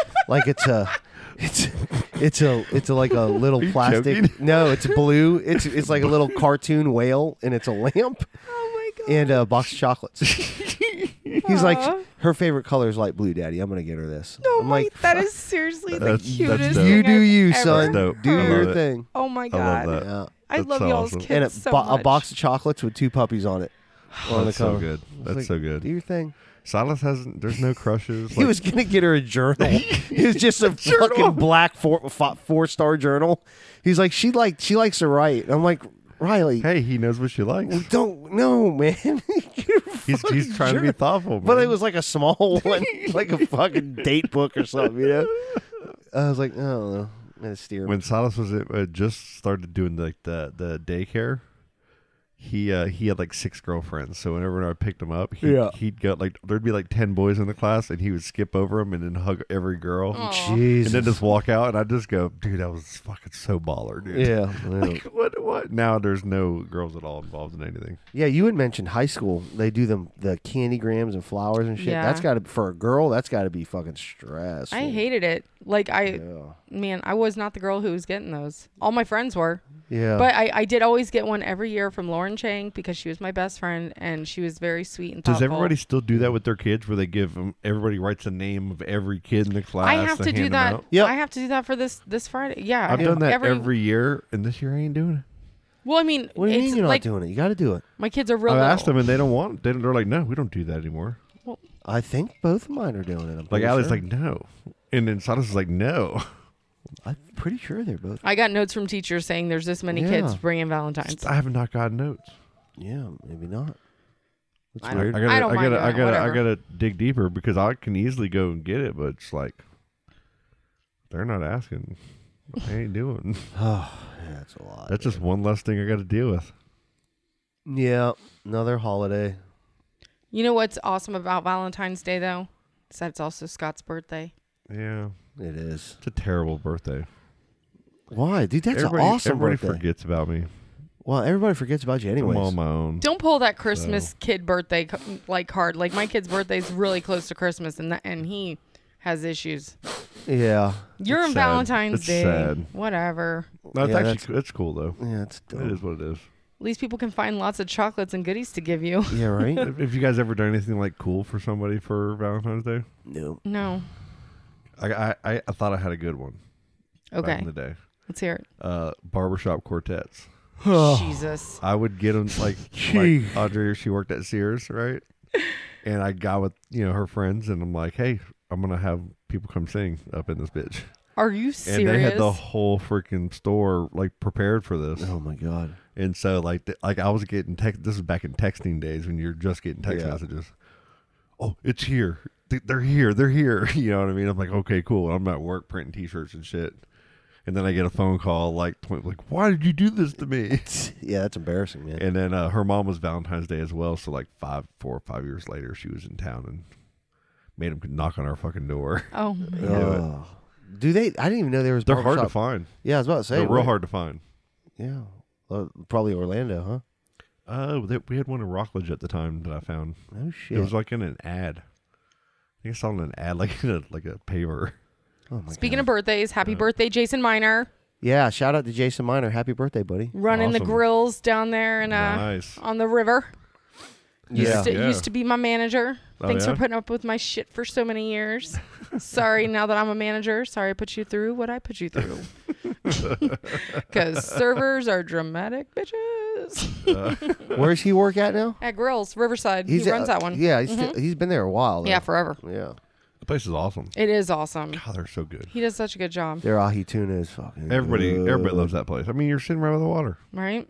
it's a like a little Are you plastic. joking? No, it's blue. It's like a little cartoon whale, and it's a lamp Oh my god. and a box of chocolates. He's like, her favorite color is light blue, Daddy. I'm gonna get her this. Oh I'm my, like, that is seriously the That's cutest dope. thing you do I've you, ever son. dope. Do I your love it. thing. Oh my I god. love that. Yeah. I That's love so y'all's awesome. kids And a, so a much. box of chocolates with 2 puppies on it. On the That's so cover. good. I was That's like, so good. Do your thing. Silas hasn't. There's no crushes. He was gonna get her a journal. It was just a fucking black 4-star journal. He's like, she likes to write. I'm like, Riley, Hey, he knows what she likes. don't no man. Get her a He's fucking trying to be journal. thoughtful, man. But it was like a small one, like a fucking date book or something, you know. I was like, I don't know. I'm gonna steer him. when Silas was just started doing like the daycare. He had like 6 girlfriends, so whenever I picked him up, he'd go like there'd be like 10 boys in the class, and he would skip over them and then hug every girl, Jesus. and then just walk out, and I'd just go, dude, that was fucking so baller, dude. Yeah. Like, what? Now there's no girls at all involved in anything. Yeah, you had mentioned high school. They do the candygrams and flowers and shit. Yeah. That's got to for a girl. That's got to be fucking stressful. I hated it. Like Yeah. man, I was not the girl who was getting those. All my friends were. Yeah. But I did always get one every year from Lauren Chang because she was my best friend and she was very sweet and thoughtful. Does everybody still do that with their kids, where they give them? Everybody writes the name of every kid in the class. I have to and do hand them that. out? Yep. I have to do that for this Friday. Yeah, I've done that every year, and this year I ain't doing it. Well, I mean, What do you it's mean you're like not doing it? You got to do it. my kids are real. I little. asked them, and they don't want. They're like, no, we don't do that anymore. I think both of mine are doing it. I'm Like pretty Allie's sure. like, no, and then Silas is like, no. I'm pretty sure they're both. I got notes from teachers saying there's this many Yeah. kids bringing Valentine's. I have not gotten notes. Yeah, maybe not. That's I don't- weird. I don't mind that, whatever. I gotta dig deeper because I can easily go and get it, but it's like they're not asking. I ain't doing. Oh, yeah, that's a lot. That's just one less thing I got to deal with. Yeah, another holiday. You know what's awesome about Valentine's Day though? Is that it's also Scott's birthday. Yeah, It is. it's a terrible birthday. Why, dude? That's everybody, an awesome everybody birthday. forgets about me. Well, everybody forgets about you I'm anyways. on my own. Don't pull that Christmas kid birthday card. Like my kid's birthday's really close to Christmas, and he has issues. Yeah, You're It's on sad. Valentine's It's Day. sad. Whatever. No, it's Yeah, actually it's cool though. yeah, it's It dumb. is what it is. At least people can find lots of chocolates and goodies to give you. Yeah, right. If you guys ever done anything like cool for somebody for Valentine's Day? No. No. I thought I had a good one back Okay. in the day. Let's hear it. Barbershop quartets. Jesus. I would get them like Gee. Audrey. She worked at Sears, right? And I got with her friends, and I'm like, hey, I'm gonna have people come sing up in this bitch. Are you serious? And they had the whole freaking store like prepared for this. Oh my god. And so like I was getting text. This is back in texting days when you're just getting text Yeah. messages. Oh, it's here. They're here. They're here. You know what I mean? I'm like, okay, cool. I'm at work printing T-shirts and shit. And then I get a phone call like, why did you do this to me? Yeah, that's embarrassing, man. And then her mom was Valentine's Day as well. So like 4 or 5 years later, she was in town and made them knock on our fucking door. Oh, man. Oh. Do they? I didn't even know there was. They're hard to barbershop. find. Yeah, I was about to say. They're real right? hard to find. Yeah, probably Orlando, huh? We had one in Rockledge at the time that I found. Oh shit. It was like in an ad. I think I saw it in an ad, like in a paver. Oh my Speaking god. of birthdays, happy birthday, Jason Miner. Yeah, shout out to Jason Miner. Happy birthday, buddy. Running the Awesome. grills down there and Nice. on the river. Yeah. Used to be my manager. Oh, Thanks yeah? for putting up with my shit for so many years. Sorry, now that I'm a manager. Sorry I put you through what I put you through. Because servers are dramatic bitches. Where does he work at now? At Grills, Riverside. He runs that one. Yeah, he's been there a while. Though. Yeah, forever. Yeah. The place is awesome. It is awesome. God, they're so good. He does such a good job, Their ahi tuna is fucking. Everybody good. loves that place. I mean, you're sitting right by the water. right?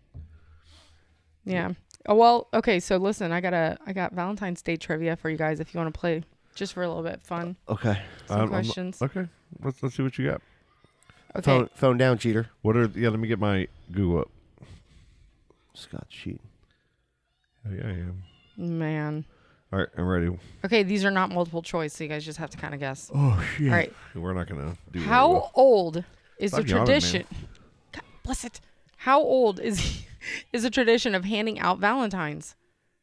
Yeah. Oh well, okay, so listen, I got Valentine's Day trivia for you guys if you want to play just for a little bit fun. Okay. Some questions. Okay, let's see what you got. Okay. Phone down, cheater. What are? Yeah, let me get my Google up. Scott cheating. Oh, yeah, I am. Man. All right, I'm ready. Okay, these are not multiple choice, so you guys just have to kind of guess. Oh shit. All right. We're not gonna do. very How well. old is the Stop yawning, tradition? God bless it. How old is the tradition of handing out Valentines?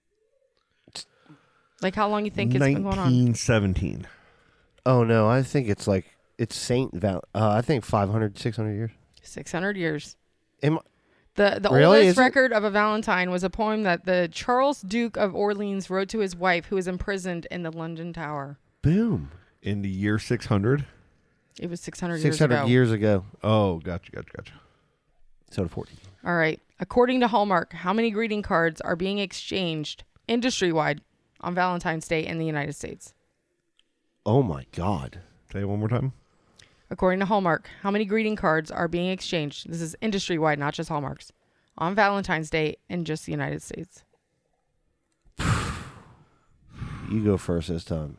Like how long you think it's been going on? 1917. Oh no, I think it's Saint Val. I think 500, 600 years. 600 years. Am I- The Really? oldest Is it? record of a Valentine was a poem that the Charles Duke of Orleans wrote to his wife, who was imprisoned in the London Tower. Boom. In the year 600. It was 600 years 600 ago. years ago. Oh, gotcha. So to 14. All right. According to Hallmark, how many greeting cards are being exchanged industry-wide on Valentine's Day in the United States? Oh my God. Say it one more time. According to Hallmark, how many greeting cards are being exchanged? This is industry-wide, not just Hallmark's. On Valentine's Day in just the United States. You go first this time.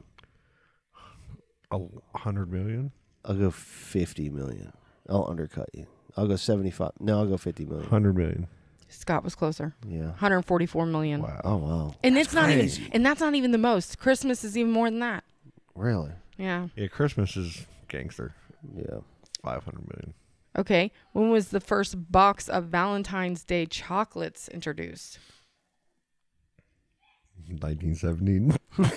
100 million. I'll go 50 million. I'll undercut you. I'll go 75. No, I'll go 50 million. 100 million. Scott was closer. Yeah. 144 million. Wow. Oh wow. And That's it's not crazy. even, and that's not even the most. Christmas is even more than that. Really? Yeah. Yeah, Christmas is gangster. Yeah. 500 million. Okay. When was the first box of Valentine's Day chocolates introduced? 1917.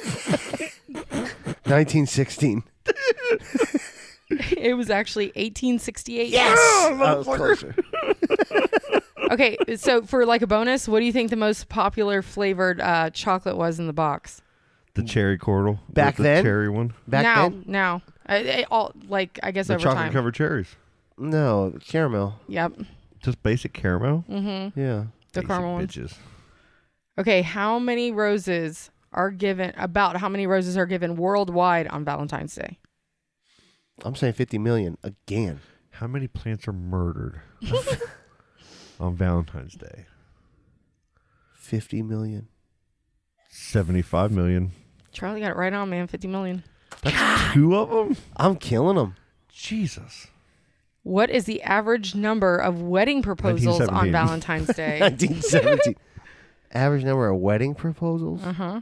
1916. It was actually 1868. I was closer. Okay, so for like a bonus, what do you think the most popular flavored chocolate was in the box? The cherry cordial. Back the then? cherry one. Back then? Now. All like I guess The over chocolate time. covered cherries. No, caramel. Yep. Just basic caramel. Mm-hmm. Yeah. The Basic caramel ones. bitches. Okay, how many roses are given worldwide on Valentine's Day? I'm saying 50 million again. How many plants are murdered on Valentine's Day? 50 million. 75 million. Charlie got it right on, man. 50 million. That's 2 of them? I'm killing them. Jesus. What is the average number of wedding proposals on 1917. Valentine's Day? 1917. Average number of wedding proposals? Uh-huh.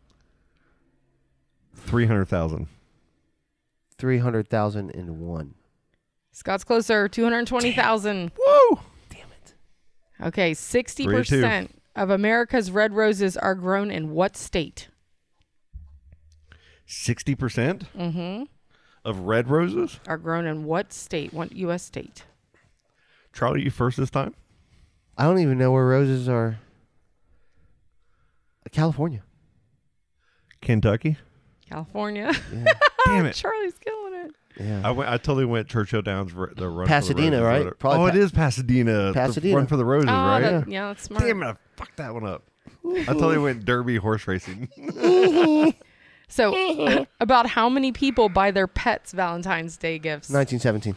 300,000. 300,001. Scott's closer. 220,000. Woo! Damn it. Okay, 60% of America's red roses are grown in what state? 60% Mm-hmm. of red roses? Are grown in what state? What U.S. state? Charlie, you first this time? I don't even know where roses are. California. Kentucky? California. Yeah. Damn it. Charlie's killing it. Yeah. I totally went Churchill Downs the run Pasadena, for the roses, right? whatever. Probably it is Pasadena. Pasadena. The run for the roses, right? Yeah, that's smart. Damn it, I fucked that one up. I totally went Derby horse racing. So, about how many people buy their pets Valentine's Day gifts? 1917.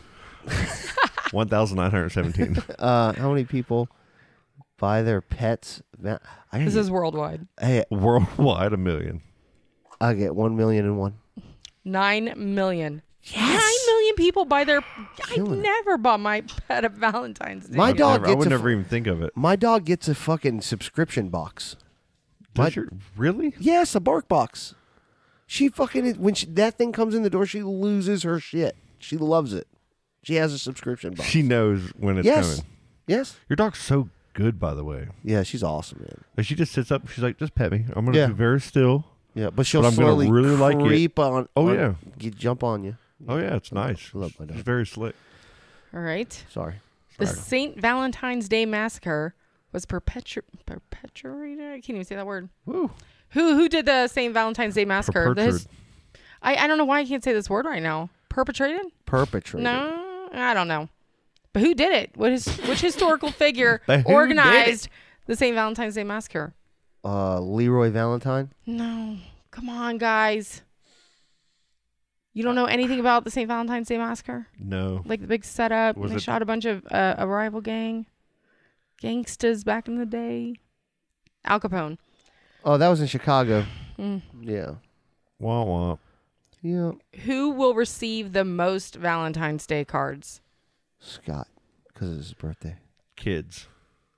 1,917. How many people buy their pets? This is worldwide. Hey, Worldwide, 1 million. I get 1,000,001. 9 million. Yes. 9 million people buy their. I Killing it. never bought my pet a Valentine's Day. My dog I gets would a never even think of it. My dog gets a fucking subscription box. Really? Yes, a bark box. She fucking when that thing comes in the door, she loses her shit. She loves it. She has a subscription box. She knows when it's yes. coming. Yes. Your dog's so good, by the way. Yeah, she's awesome, man. Like she just sits up. She's like, just pet me. I'm gonna Yeah. be very still. Yeah, but she'll But I'm gonna slowly really like it. creep on. Oh, on- yeah. jump on you. Oh yeah, it's nice. I love my dog. She's very slick. All right. Sorry. The St. Valentine's Day Massacre was perpetuated. I can't even say that word. Woo. Who did the St. Valentine's Day Massacre? Perpetrated. I don't know why I can't say this word right now. Perpetrated? Perpetrated. No, I don't know. But who did it? Which historical figure But who organized the St. Valentine's Day Massacre? Leroy Valentine. No. Come on, guys. You don't know anything about the St. Valentine's Day Massacre? No. Like the big setup. Was They it- shot a bunch of a rival gang. Gangsters back in the day. Al Capone. Oh, that was in Chicago. Mm. Yeah. Wah wah. Yeah. Who will receive the most Valentine's Day cards? Scott, because it's his birthday. Kids.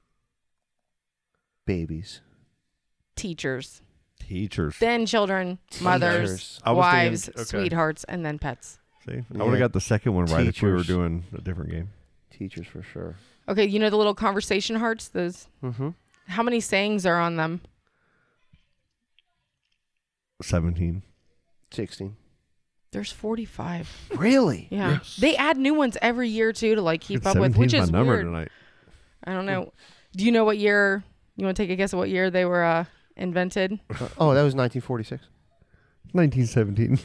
Babies. Teachers. Teachers. Then children, mothers, Teachers. I was wives, thinking- okay. sweethearts, and then pets. See, I Yeah. would have got the second one right if we were Teachers. doing a different game. Teachers for sure. Okay, you know the little conversation hearts? Those. Mm-hmm. How many sayings are on them? 17. 16. There's 45. Really? Yeah. Yes. They add new ones every year too to like keep up with, 17's which my is number weird. tonight. I don't know. Do you know what year? You want to take a guess at what year they were invented? Oh, that was 1946. 1917.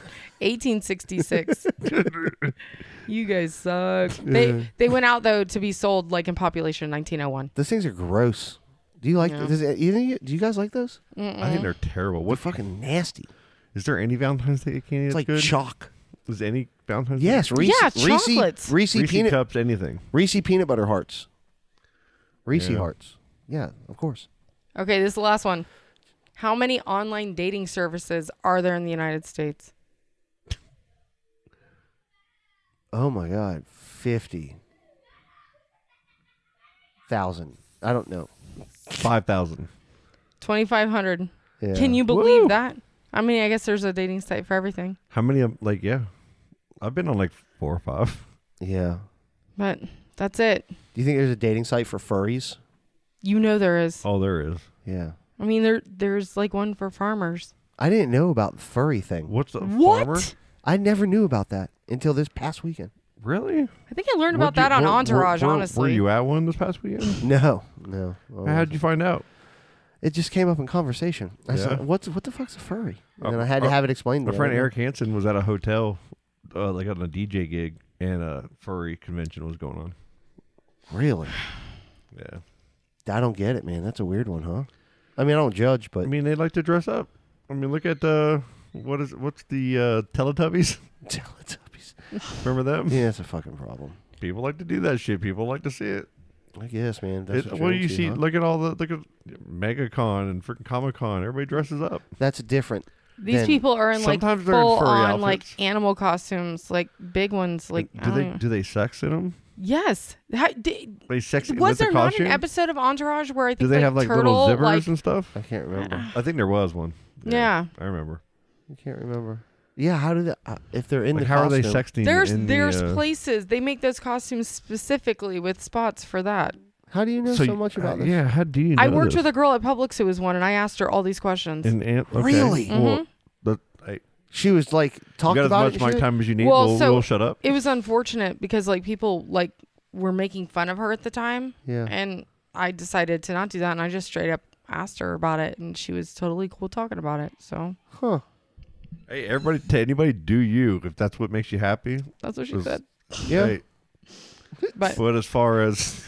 1866. You guys suck. They went out though to be sold like in population in 1901. Those things are gross. Do you like? Yeah. Do you guys like those? I think they're terrible. They're What fucking nasty. is there any Valentine's Day candy It's that's like good? chalk. Is any Valentine's Yes, Day? Reese. Yeah, Reese, chocolates. Reese, Reese peanut. cups, anything. Reese peanut butter hearts. Reese Yeah. hearts. Yeah, of course. Okay, this is the last one. How many online dating services are there in the United States? Oh my God, 50,000. I don't know. 5,000. 2,500. Yeah. Can you believe Woo. that? I mean, I guess there's a dating site for everything. How many of like yeah. I've been on like 4 or 5. Yeah. But that's it. Do you think there's a dating site for furries? You know there is. Oh, there is. Yeah. I mean, there's like one for farmers. I didn't know about the furry thing. What's the What? farmer? I never knew about that until this past weekend. Really? I think I learned about that on Entourage, honestly. Were you at one this past weekend? No. How'd you find out? It just came up in conversation. I said, "What the fuck's a furry?" And then I had to have it explained. My friend Eric Hansen was at a hotel, like on a DJ gig, and a furry convention was going on. Really? Yeah. I don't get it, man. That's a weird one, huh? I mean, I don't judge, but I mean, they like to dress up. I mean, look at what's the Teletubbies? Teletubbies. Remember them? Yeah, it's a fucking problem. People like to do that shit. People like to see it. I guess, man. That's What do you see? Huh? Look at MegaCon and freaking Comic-Con. Everybody dresses up. That's different. These people are in like full on like animal costumes, like big ones. Like do they sex in them? Yes. They sex. Was there not an episode of Entourage where I think do they have like Turtle, little zippers and stuff? I can't remember. I think there was one. Yeah. I remember. I can't remember. Yeah, how do they? If they're in like the how costume, are they sexting? There's places they make those costumes specifically with spots for that. How do you know so much about this? Yeah, how do you know I worked this? with a girl at Publix who was one, and I asked her all these questions. Okay. Really? Mm-hmm. Well, she was like talking about it. You got as much time as you need. We'll shut up. It was unfortunate because like people like were making fun of her at the time. Yeah. And I decided to not do that, and I just straight up asked her about it, and she was totally cool talking about it. So. Huh. Hey, anybody do you if that's what makes you happy. That's what she said. Yeah. Hey, but as far as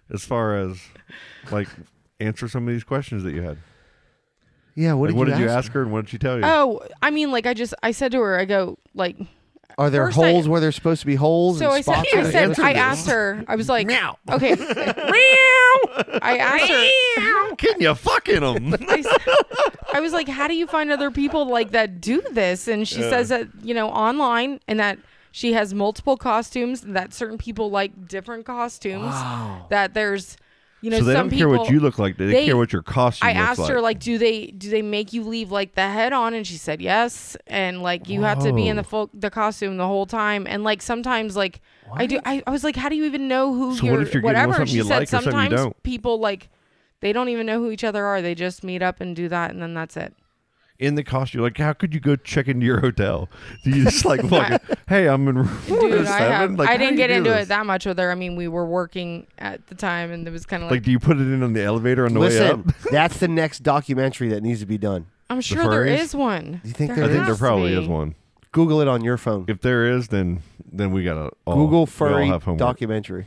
like answer some of these questions that you had. Yeah, what did you ask her and what did she tell you? Oh, I mean, like I said to her, I go like, are there holes where there's supposed to be holes? So and spots I asked her. I was like, meow. Okay, meow. I asked her, can you fucking them? I was like, how do you find other people like that do this? And she says that online, and that she has multiple costumes, and that certain people like different costumes. Wow. That there's. So they some don't care what you look like. They care what your costume looks like. I asked her, like, do they make you leave like the head on? And she said yes. And like you have to be in the costume the whole time. And like sometimes like what? I was like, how do you even know who you're whatever? She said sometimes people like they don't even know who each other are. They just meet up and do that, and then that's it. In the costume, like how could you go check into your hotel? Do you just like walk? Hey, I'm in room 7. I didn't get into it that much with her. I mean, we were working at the time, and it was kind of like. Do you put it in on the elevator on the way up? That's the next documentary that needs to be done. I'm sure there is one. Do you think I think there probably is one. Google it on your phone. If there is, then we gotta Google furry documentary.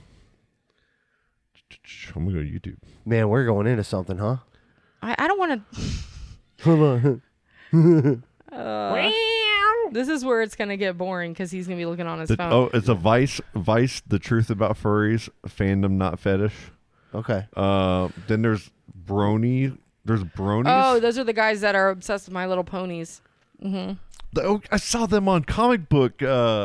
I'm gonna go to YouTube. Man, we're going into something, huh? I don't want to. Hold on. This is where it's gonna get boring because he's gonna be looking on his phone. Oh, it's a Vice. The truth about furries, fandom, not fetish. Okay. Then there's Brony. There's Bronies. Oh, those are the guys that are obsessed with My Little Ponies. Mm-hmm. I saw them on Comic Book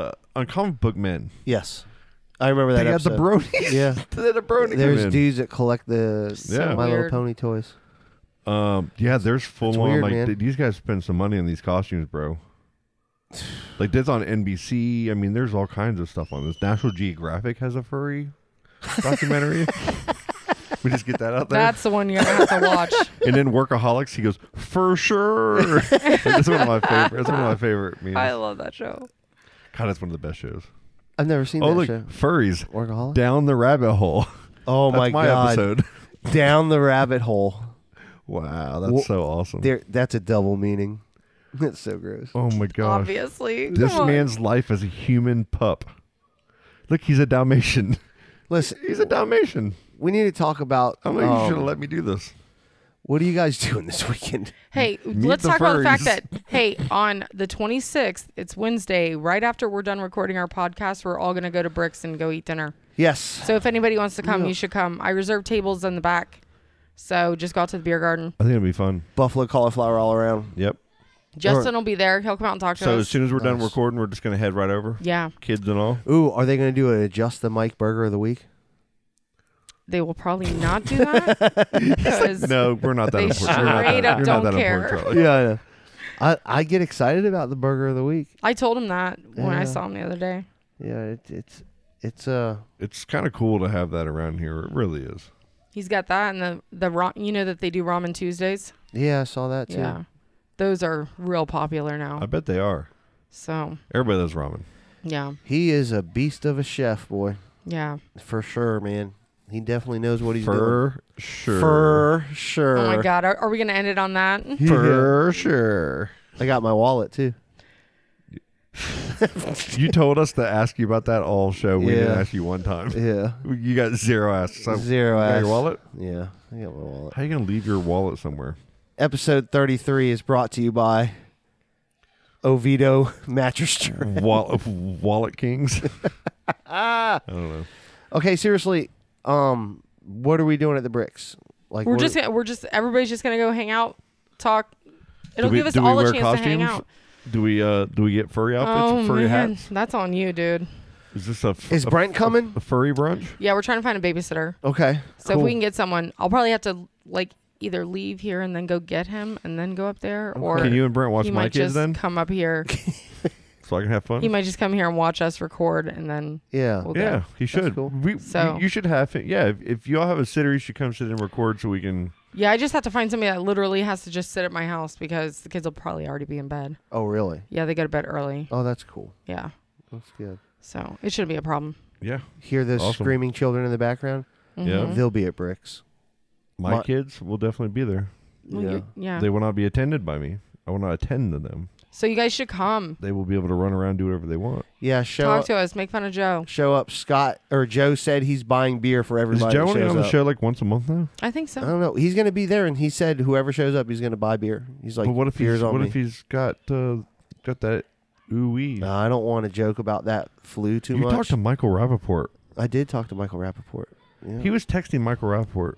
Men. Yes. I remember that episode. They had the bronies. Yeah. They had the brony. There's dudes that collect the My Little Pony toys. Yeah, there's full on weird, these guys spend some money on these costumes, bro. Like that's on NBC. I mean, there's all kinds of stuff on this. National Geographic has a furry documentary. We just get that out there. That's the one you're gonna have to watch. And then Workaholics, he goes, for sure. That's one of my favorite. That's one of my favorite memes. I love that show. God, that's one of the best shows. I've never seen that show. Furries. Workaholics? Down the rabbit hole. Oh that's my God. Episode. Down the rabbit hole. Wow, that's so awesome. That's a double meaning. That's so gross. Oh my gosh. Obviously. This man's life as a human pup. Look, he's a Dalmatian. Listen. He's a Dalmatian. We need to talk about... I'm like, you should have let me do this. What are you guys doing this weekend? Hey, let's talk about the fact that, on the 26th, it's Wednesday, right after we're done recording our podcast, we're all going to go to Bricks and go eat dinner. Yes. So if anybody wants to come, you should come. I reserved tables in the back. So just go out to the beer garden. I think it'll be fun. Buffalo cauliflower all around. Yep. Justin will be there. He'll come out and talk to us. So as soon as we're done recording, we're just going to head right over? Yeah. Kids and all? Ooh, are they going to do an Adjust the Mic Burger of the Week? They will probably not do that. No, we're not that important. Straight up don't care. Yeah, I know. I get excited about the Burger of the Week. I told him that when I saw him the other day. Yeah, it's kind of cool to have that around here. It really is. He's got that and the you know that they do Ramen Tuesdays? Yeah, I saw that too. Yeah. Those are real popular now. I bet they are. So everybody loves ramen. Yeah. He is a beast of a chef, boy. Yeah. For sure, man. He definitely knows what he's doing. For sure. For sure. Oh my God. Are we going to end it on that? For sure. I got my wallet too. You told us to ask you about that all show. We didn't Yeah. ask you one time. Yeah. You got zero asks. So Zero you got ass. your wallet? Yeah, I got my wallet. How you going to leave your wallet somewhere? Episode 33 is brought to you by Oviedo Mattress Strip. Wallet Kings? I don't know. Okay, seriously, what are we doing at the Bricks? Like Everybody's just going to go hang out, talk. It'll Do we- give us do we all a wear chance to hang costumes? out. Do we get furry outfits Oh, and furry man. hats? That's on you, dude. Is this a Is Brent coming? A furry brunch? Yeah, we're trying to find a babysitter. Okay. So cool. if we can get someone, I'll probably have to like either leave here and then go get him and then go up there, or Can you and Brent watch he my might kids just then? come up here. So I can have fun? He might just come here and watch us record, and then Yeah. we'll Yeah, go. he should. cool. You should have him. Yeah, if you all have a sitter, you should come sit and record so we can. Yeah, I just have to find somebody that literally has to just sit at my house because the kids will probably already be in bed. Oh, really? Yeah, they go to bed early. Oh, that's cool. Yeah, That's good. so it shouldn't be a problem. Yeah. Hear those Awesome. screaming children in the background? Yeah. They'll be at Bricks. My kids will definitely be there. Well, yeah. They will not be attended by me. I will not attend to them. So you guys should come. They will be able to run around, do whatever they want. Yeah, show Talk up. to us. Make fun of Joe. Show up. Scott or Joe said he's buying beer for Is everybody. Joe that only shows on the up. show like once a month now? I think I so. don't know. He's going to be there, and he said whoever shows up, he's going to buy beer. He's like, But what if beer's he's on me. got that ooh-wee? No, I don't want to joke about that flu too You much. talked to Michael Rappaport. I did talk to Michael Rappaport. Yeah. He was texting Michael Rappaport.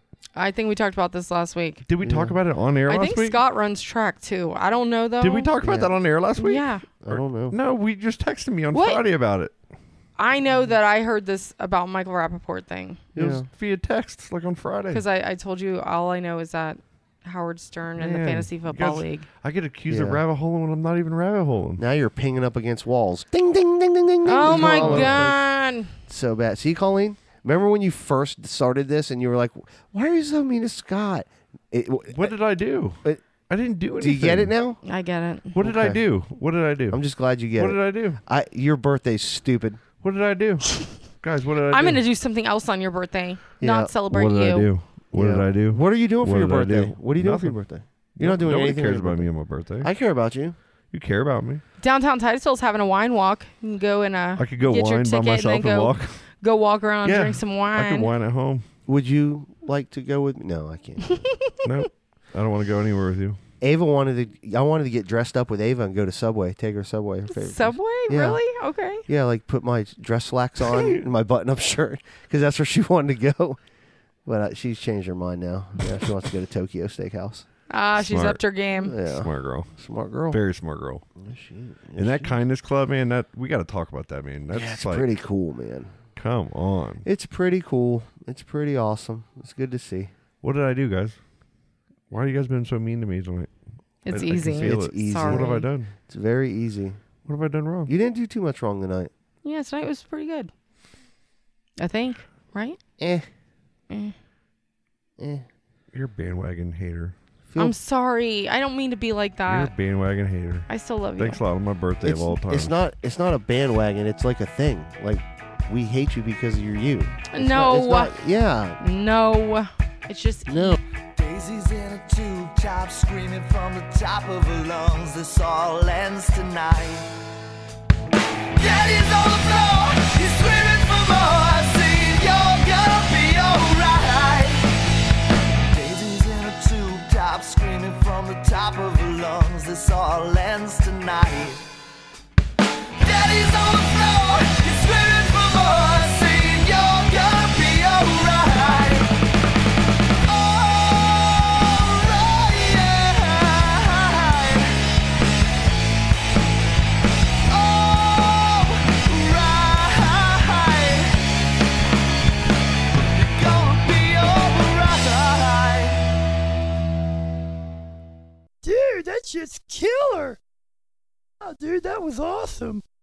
I think we talked about this last week. Did we talk about it on air I last think week? Scott runs track too. I don't know though. Did we talk about that on air last week? Yeah. I don't know. No, we just texted me on What? Friday about it. I know that I heard this about Michael Rappaport thing It was via text, like on Friday. because I told you all I know is that Howard Stern and the Man, Fantasy you Football guys- League. I get accused of Yeah. rabbit holing when I'm not even rabbit holing. Now you're pinging up against walls. Ding, ding, ding, ding, ding, ding. Oh It's my all over the place. God. So bad. See, Colleen? Remember when you first started this and you were like, why are you so mean to Scott? What did I do? I didn't do anything. Do you get it now? I get it. What did I Okay. do? What did I do? I'm just glad you get What it. did I do? Your birthday's stupid. What did I do? Guys, what did I do? I'm going to do something else on your birthday, Yeah. not celebrate What did you. I do? What Yeah. did I do? What are you doing for What your did I birthday? do? What are you doing for your Nothing. birthday? You're not doing Nobody anything. cares for your about me birthday. on my birthday. I care about you. You care about me. Downtown Titusville's having a wine walk. You can go and I could go get your wine by ticket myself and then and go walk. go walk around, Yeah, drink some I wine. can wine at home. Would you like to go with me? No, I can't. Nope. I don't want to go anywhere with you. Ava I wanted to get dressed up with Ava and go to Subway. Take her to Subway. Her favorite. Subway? Yeah. Really? Okay. Yeah, like put my dress slacks on and my button-up shirt because that's where she wanted to go. But she's changed her mind now. Yeah, she wants to go to Tokyo Steakhouse. Ah, she's Smart. upped her game. Yeah, Smart girl. smart girl. Very smart girl. Yeah, she is. Yeah, And that she- kindness club, man, that we got to talk about that, man. That's yeah, it's like, pretty cool, man. come on. It's pretty cool. It's pretty awesome. It's good to see. What did I do, guys? Why are you guys been so mean to me tonight? It's I can easy. feel It's it. easy. Sorry. What have I done? It's very easy. What have I done wrong? You didn't do too much wrong tonight. Yeah, tonight was pretty good. I think, right? Eh. Eh. Eh. You're a bandwagon hater. Feel- I'm sorry. I don't mean to be like You're a that. bandwagon hater. I still love you. Thanks a lot on my birthday of all time. It's not a bandwagon. It's like a thing. Like we hate you because you're you. It's No. not, yeah. No. It's just No. Daisy's in a tube top, screaming from the top of her lungs. This all ends tonight. Daddy's on the floor, he's screaming for more. Saying you're gonna be alright. Daisy's in a tube top, screaming from the top of her lungs. This all ends tonight. Daddy's on the floor, he's screaming for more. Saying you're gonna be alright. Dude, that shit's killer! Oh, dude, that was awesome.